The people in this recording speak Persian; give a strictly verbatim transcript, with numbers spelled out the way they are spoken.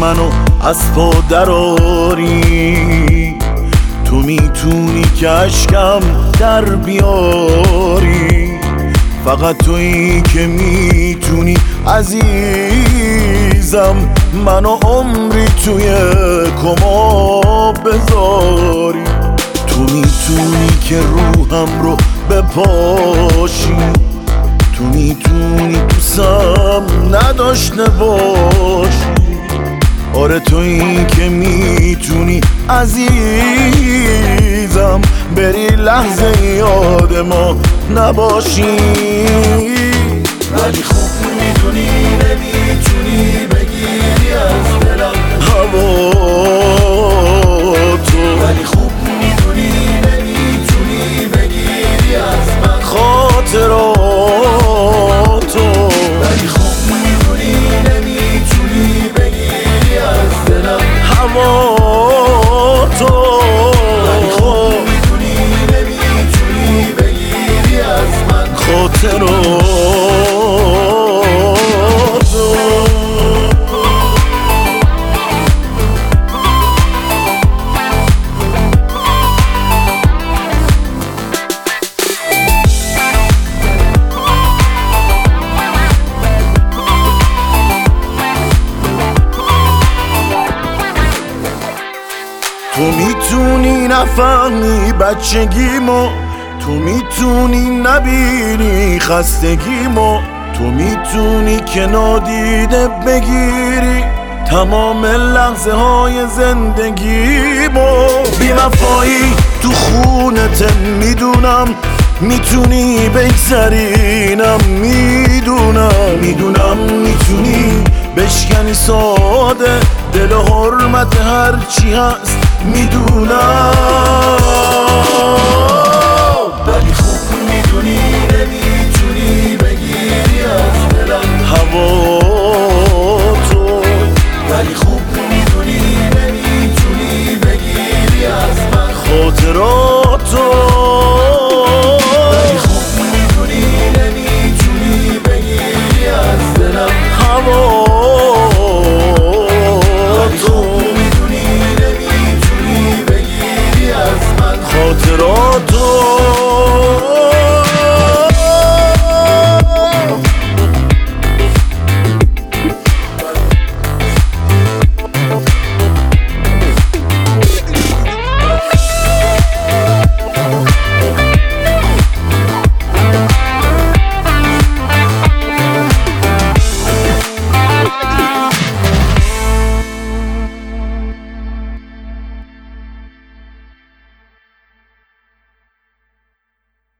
منو از پا دراری. تو میتونی که اشکم در بیاری، فقط تویی که میتونی عزیزم منو عمری توی کما بذاری. تو میتونی که روحم رو بپاشی، تو میتونی دوستم نداشته باشی. آره تویی که میتونی عزیزم بری لحظه یاد ما نباشی. ولی خوب میدونی نمیتونی بگیری از دلم هوا تو، ولی خوب میدونی نمیتونی بگیری از من خاطراتو. ولی خوب میدونی نمیتونی بگیری از دلم هوا تو، ولی خوب میدونی نمیتونی بگیری از من خاطراتو. تو میتونی نفهمی بچگیمو، تو میتونی نبینی خستگیمو، تو میتونی که نادیده بگیری تمام لحظه های زندگیمو. بی وفایی تو خونت میدونم، میتونی بگذرینم میدونم، میدونم میتونی بشکنی ساده دل و حرمت هرچی هست میدونم. ولی خوب میدونی نمیتونی بگیری از دلم هوا تو، ولی خوب میدونی نمیتونی بگیری از من خاطراتو. ولی خوب میدونی نمیتونی بگیری از دلم هوا ولی خوب میدونی نمیتونی بگیری از من خاطراتو.